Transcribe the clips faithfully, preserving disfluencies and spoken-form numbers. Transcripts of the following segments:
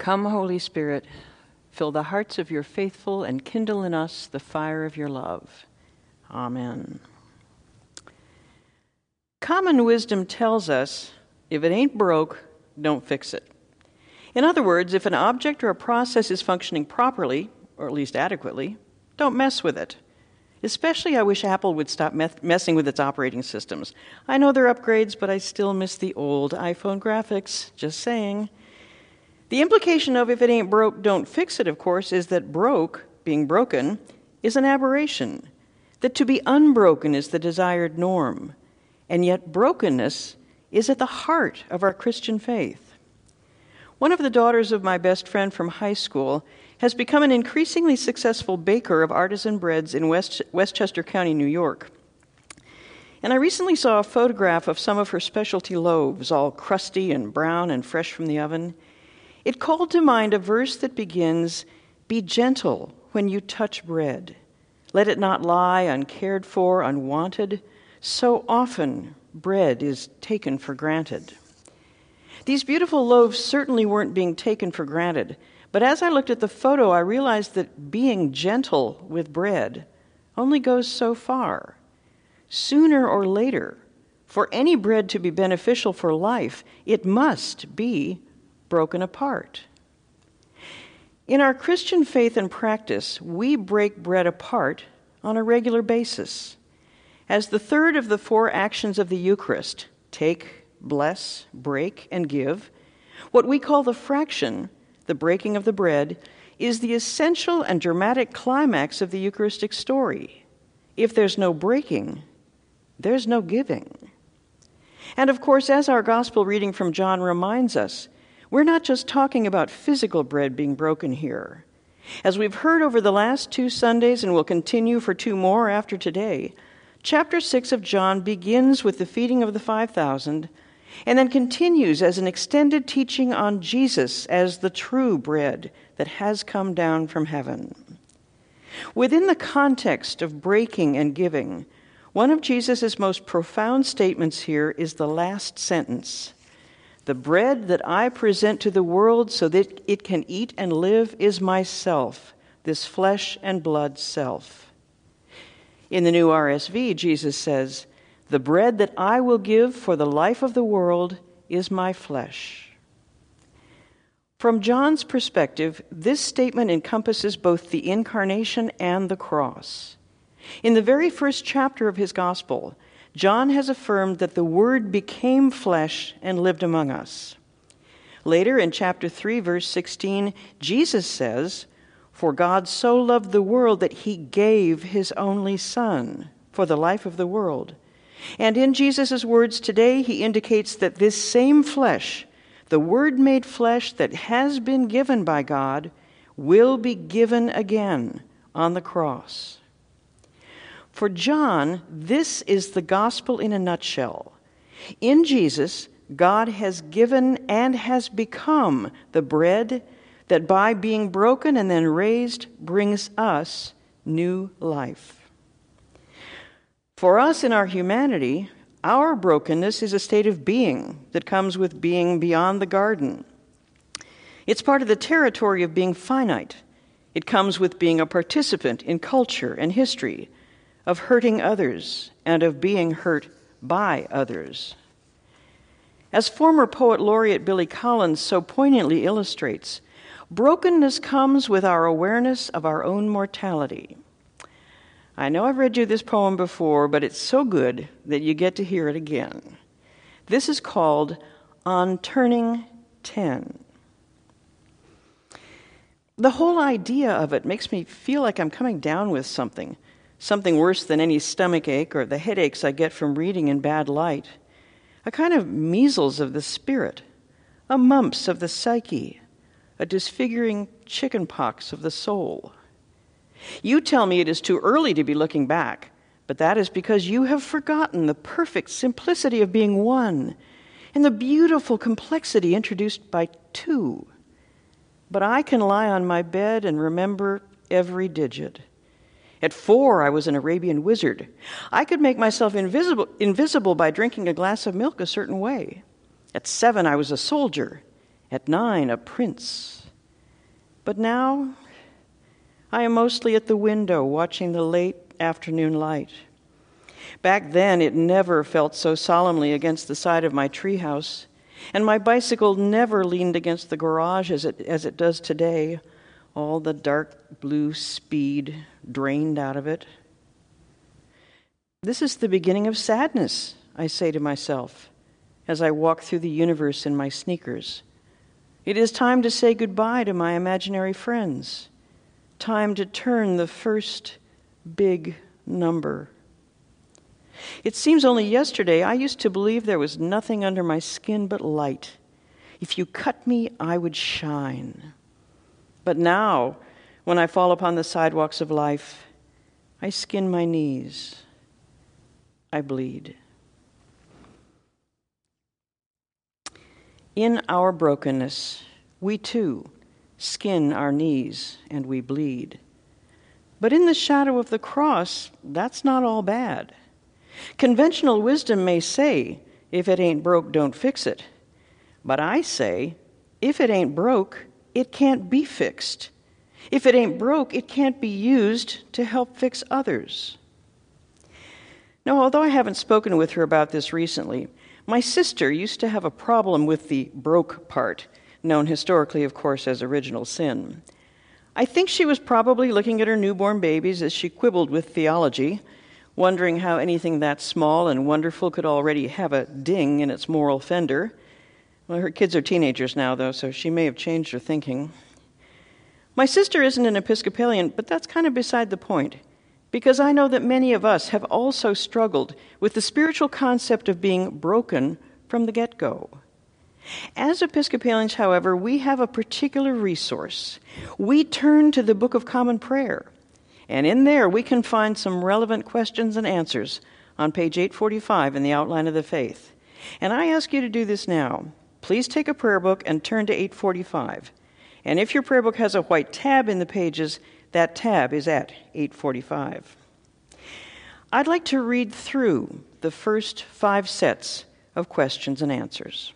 Come, Holy Spirit, fill the hearts of your faithful and kindle in us the fire of your love. Amen. Common wisdom tells us, if it ain't broke, don't fix it. In other words, if an object or a process is functioning properly, or at least adequately, don't mess with it. Especially, I wish Apple would stop meth- messing with its operating systems. I know they're upgrades, but I still miss the old iPhone graphics. Just saying. The implication of if it ain't broke, don't fix it, of course, is that broke, being broken, is an aberration. That to be unbroken is the desired norm. And yet brokenness is at the heart of our Christian faith. One of the daughters of my best friend from high school has become an increasingly successful baker of artisan breads in West, Westchester County, New York. And I recently saw a photograph of some of her specialty loaves, all crusty and brown and fresh from the oven. It called to mind a verse that begins, "Be gentle when you touch bread. Let it not lie uncared for, unwanted. So often bread is taken for granted." These beautiful loaves certainly weren't being taken for granted, but as I looked at the photo, I realized that being gentle with bread only goes so far. Sooner or later, for any bread to be beneficial for life, it must be broken apart. In our Christian faith and practice, we break bread apart on a regular basis. As the third of the four actions of the Eucharist, take, bless, break, and give, what we call the fraction, the breaking of the bread, is the essential and dramatic climax of the Eucharistic story. If there's no breaking, there's no giving. And of course, as our gospel reading from John reminds us, we're not just talking about physical bread being broken here. As we've heard over the last two Sundays and will continue for two more after today, chapter six of John begins with the feeding of the five thousand and then continues as an extended teaching on Jesus as the true bread that has come down from heaven. Within the context of breaking and giving, one of Jesus' most profound statements here is the last sentence. The bread that I present to the world so that it can eat and live is myself, this flesh and blood self. In the new R S V, Jesus says, the bread that I will give for the life of the world is my flesh. From John's perspective, this statement encompasses both the incarnation and the cross. In the very first chapter of his gospel, John has affirmed that the Word became flesh and lived among us. Later in chapter three, verse sixteen, Jesus says, "For God so loved the world that he gave his only Son for the life of the world." And in Jesus' words today, he indicates that this same flesh, the Word made flesh that has been given by God, will be given again on the cross. For John, this is the gospel in a nutshell. In Jesus, God has given and has become the bread that by being broken and then raised brings us new life. For us in our humanity, our brokenness is a state of being that comes with being beyond the garden. It's part of the territory of being finite. It comes with being a participant in culture and history, of hurting others, and of being hurt by others. As former poet laureate Billy Collins so poignantly illustrates, brokenness comes with our awareness of our own mortality. I know I've read you this poem before, but it's so good that you get to hear it again. This is called On Turning ten. The whole idea of it makes me feel like I'm coming down with something, something worse than any stomach ache or the headaches I get from reading in bad light, a kind of measles of the spirit, a mumps of the psyche, a disfiguring chicken pox of the soul. You tell me it is too early to be looking back, but that is because you have forgotten the perfect simplicity of being one and the beautiful complexity introduced by two. But I can lie on my bed and remember every digit. At four, I was an Arabian wizard. I could make myself invisible, invisible by drinking a glass of milk a certain way. At seven, I was a soldier. At nine, a prince. But now, I am mostly at the window watching the late afternoon light. Back then, it never felt so solemnly against the side of my treehouse, and my bicycle never leaned against the garage as it, as it does today, all the dark blue speed drained out of it. This is the beginning of sadness, I say to myself, as I walk through the universe in my sneakers. It is time to say goodbye to my imaginary friends. Time to turn the first big number. It seems only yesterday I used to believe there was nothing under my skin but light. If you cut me, I would shine. But now, when I fall upon the sidewalks of life, I skin my knees. I bleed. In our brokenness, we too skin our knees and we bleed. But in the shadow of the cross, that's not all bad. Conventional wisdom may say, if it ain't broke, don't fix it. But I say, if it ain't broke, it can't be fixed. If it ain't broke, it can't be used to help fix others. Now, although I haven't spoken with her about this recently, my sister used to have a problem with the broke part, known historically, of course, as original sin. I think she was probably looking at her newborn babies as she quibbled with theology, wondering how anything that small and wonderful could already have a ding in its moral fender. Well, her kids are teenagers now, though, so she may have changed her thinking. My sister isn't an Episcopalian, but that's kind of beside the point, because I know that many of us have also struggled with the spiritual concept of being broken from the get-go. As Episcopalians, however, we have a particular resource. We turn to the Book of Common Prayer, and in there we can find some relevant questions and answers on page eight forty-five in the Outline of the Faith. And I ask you to do this now. Please take a prayer book and turn to eight forty-five. And if your prayer book has a white tab in the pages, that tab is at eight forty-five. I'd like to read through the first five sets of questions and answers.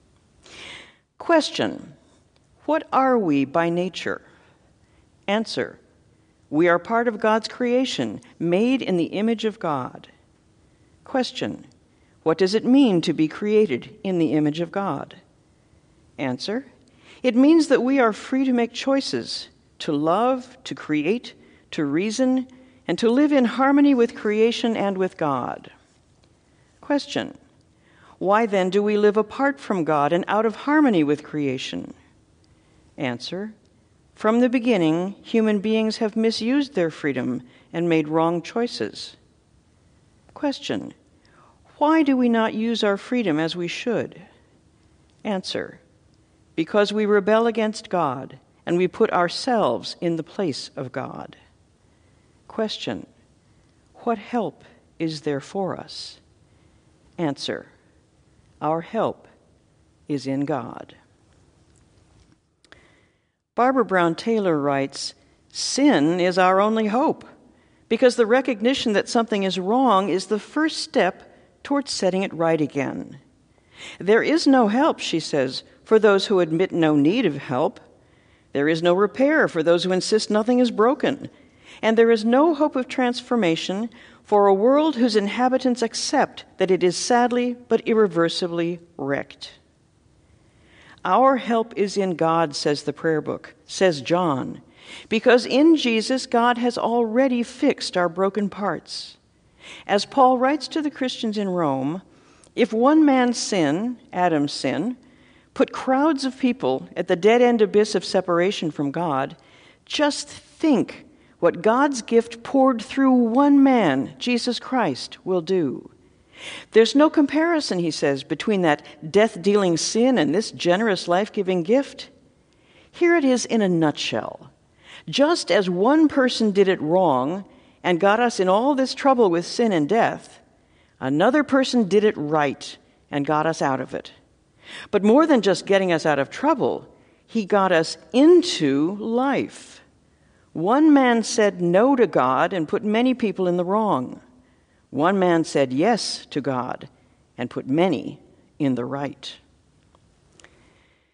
Question: what are we by nature? Answer: we are part of God's creation, made in the image of God. Question: what does it mean to be created in the image of God? Answer: it means that we are free to make choices, to love, to create, to reason, and to live in harmony with creation and with God. Question: why then do we live apart from God and out of harmony with creation? Answer: from the beginning, human beings have misused their freedom and made wrong choices. Question: why do we not use our freedom as we should? Answer: because we rebel against God and we put ourselves in the place of God. Question: what help is there for us? Answer: our help is in God. Barbara Brown Taylor writes, sin is our only hope, because the recognition that something is wrong is the first step towards setting it right again. There is no help, she says, for those who admit no need of help. There is no repair for those who insist nothing is broken. And there is no hope of transformation for a world whose inhabitants accept that it is sadly but irreversibly wrecked. Our help is in God, says the prayer book, says John, because in Jesus God has already fixed our broken parts. As Paul writes to the Christians in Rome, if one man's sin, Adam's sin, put crowds of people at the dead-end abyss of separation from God, just think what God's gift poured through one man, Jesus Christ, will do. There's no comparison, he says, between that death-dealing sin and this generous life-giving gift. Here it is in a nutshell. Just as one person did it wrong and got us in all this trouble with sin and death, another person did it right and got us out of it. But more than just getting us out of trouble, he got us into life. One man said no to God and put many people in the wrong. One man said yes to God and put many in the right.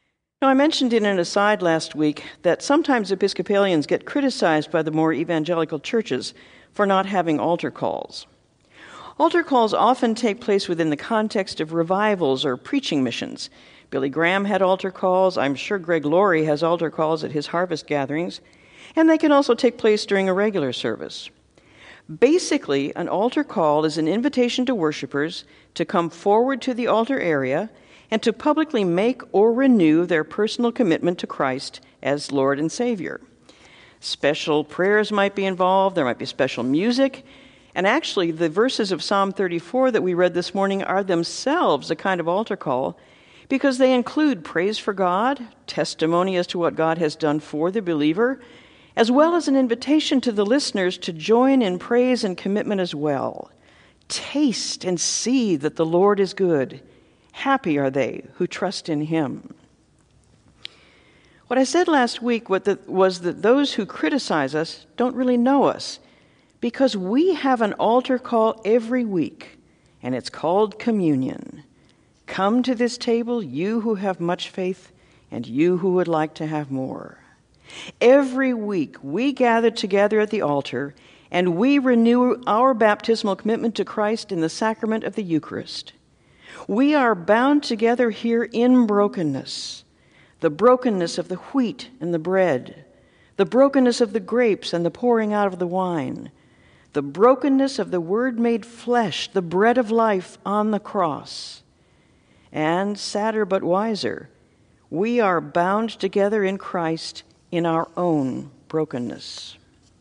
Now, I mentioned in an aside last week that sometimes Episcopalians get criticized by the more evangelical churches for not having altar calls. Altar calls often take place within the context of revivals or preaching missions. Billy Graham had altar calls. I'm sure Greg Laurie has altar calls at his harvest gatherings. And they can also take place during a regular service. Basically, an altar call is an invitation to worshipers to come forward to the altar area and to publicly make or renew their personal commitment to Christ as Lord and Savior. Special prayers might be involved, there might be special music, and actually the verses of Psalm thirty-four that we read this morning are themselves a kind of altar call because they include praise for God, testimony as to what God has done for the believer, as well as an invitation to the listeners to join in praise and commitment as well. Taste and see that the Lord is good. Happy are they who trust in him. What I said last week was that those who criticize us don't really know us, because we have an altar call every week, and it's called communion. Come to this table, you who have much faith, and you who would like to have more. Every week we gather together at the altar, and we renew our baptismal commitment to Christ in the sacrament of the Eucharist. We are bound together here in brokenness, the brokenness of the wheat and the bread, the brokenness of the grapes and the pouring out of the wine, the brokenness of the Word made flesh, the bread of life on the cross. And, sadder but wiser, we are bound together in Christ in our own brokenness.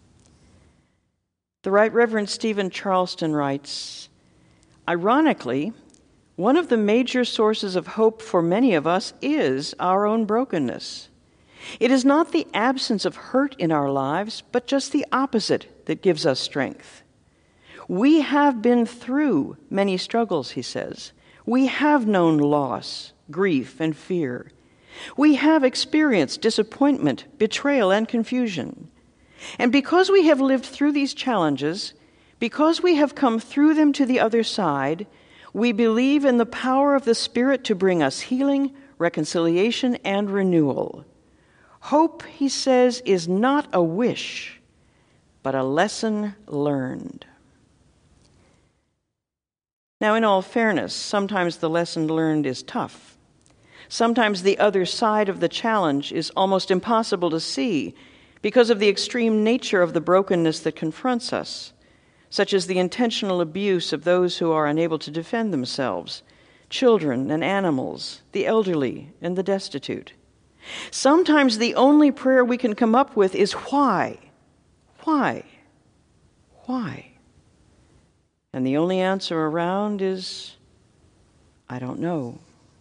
The Right Reverend Stephen Charleston writes, ironically, one of the major sources of hope for many of us is our own brokenness. It is not the absence of hurt in our lives, but just the opposite that gives us strength. We have been through many struggles, he says. We have known loss, grief, and fear. We have experienced disappointment, betrayal, and confusion. And because we have lived through these challenges, because we have come through them to the other side, we believe in the power of the Spirit to bring us healing, reconciliation, and renewal. Hope, he says, is not a wish, but a lesson learned. Now, in all fairness, sometimes the lesson learned is tough. Sometimes the other side of the challenge is almost impossible to see because of the extreme nature of the brokenness that confronts us, such as the intentional abuse of those who are unable to defend themselves, children and animals, the elderly and the destitute. Sometimes the only prayer we can come up with is why? Why? Why? And the only answer around is, I don't know.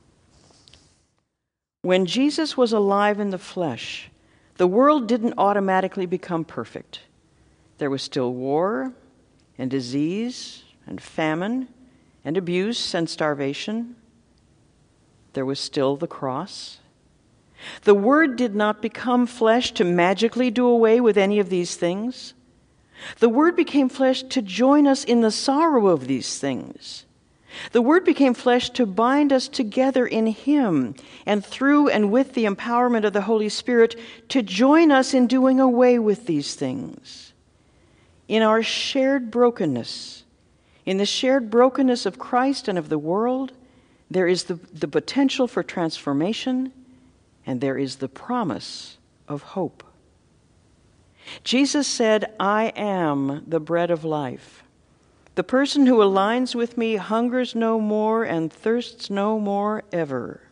When Jesus was alive in the flesh, the world didn't automatically become perfect. There was still war and disease and famine and abuse and starvation. There was still the cross. The Word did not become flesh to magically do away with any of these things. The Word became flesh to join us in the sorrow of these things. The Word became flesh to bind us together in Him, and through and with the empowerment of the Holy Spirit, to join us in doing away with these things. In our shared brokenness, in the shared brokenness of Christ and of the world, there is the, the potential for transformation, and there is the promise of hope. Jesus said, I am the bread of life. The person who aligns with me hungers no more and thirsts no more ever.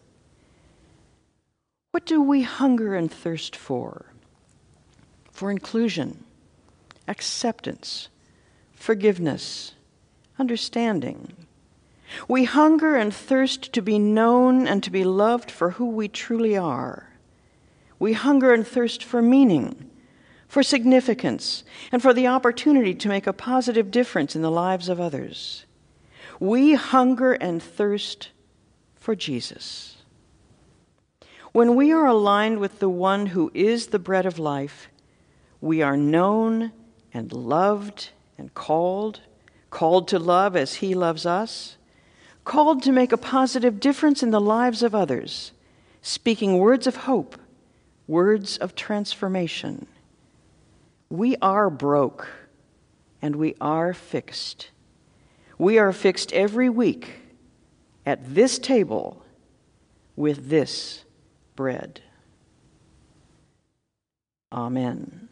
What do we hunger and thirst for? For inclusion, acceptance, forgiveness, understanding. We hunger and thirst to be known and to be loved for who we truly are. We hunger and thirst for meaning, for significance, and for the opportunity to make a positive difference in the lives of others. We hunger and thirst for Jesus. When we are aligned with the one who is the bread of life, we are known and loved and called, called to love as He loves us, called to make a positive difference in the lives of others, speaking words of hope, words of transformation. We are broke, and we are fixed. We are fixed every week at this table with this bread. Amen.